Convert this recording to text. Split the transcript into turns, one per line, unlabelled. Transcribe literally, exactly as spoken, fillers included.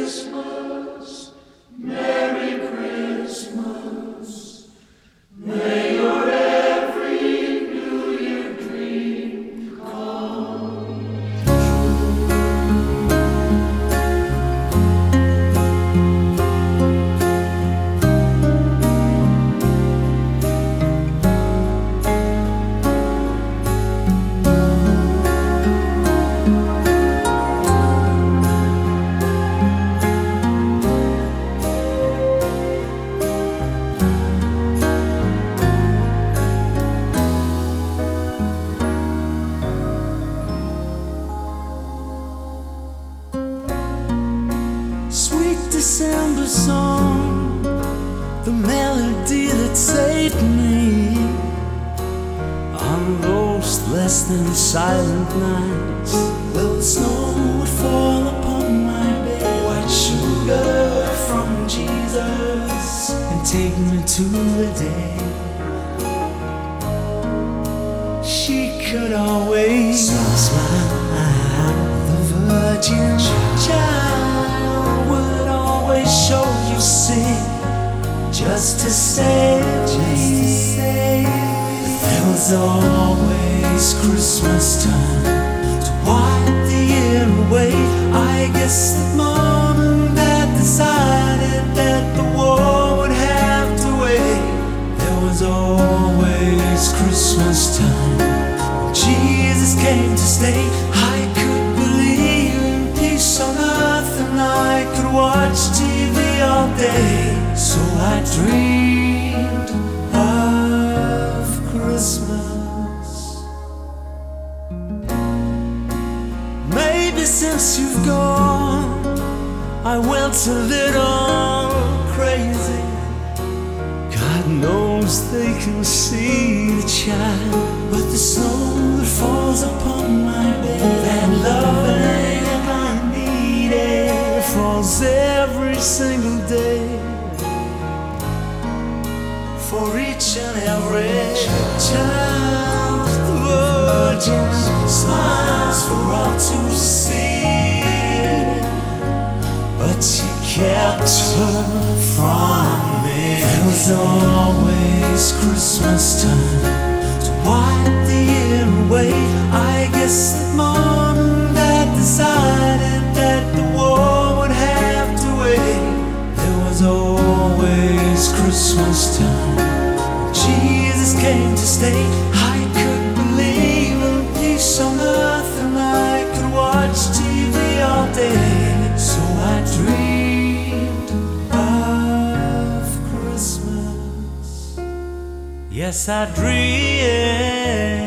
Christmas, Merry Christmas. May your every New Year dream come
December song, the melody that saved me on those less than silent nights. Well, the snow would fall upon my bed, white sugar from Jesus, and take me to the day she could always smile. The virgin child would always show you sin, just to save me. But there was always Christmas time to wipe the year away. I guess that Mom and Dad decided that the war would have to wait. There was always Christmas time. Jesus came to stay. I could believe in peace on earth, and I could watch T V all day. So I dreamed of Christmas. Maybe since you've gone, I went a little crazy. God knows they can see the child, but the snow that falls upon my bed, that loving I need, it falls every single day. For each and every child, the Virgin smiles for all to see, but she kept her from me. There was always Christmas time to wipe the year away. I guess that Mom and Dad decided that the war would have to wait. There was always Christmas time. Jesus came to stay. I could believe in peace on earth, and I could watch T V all day. So I dreamed of Christmas. Yes, I dreamed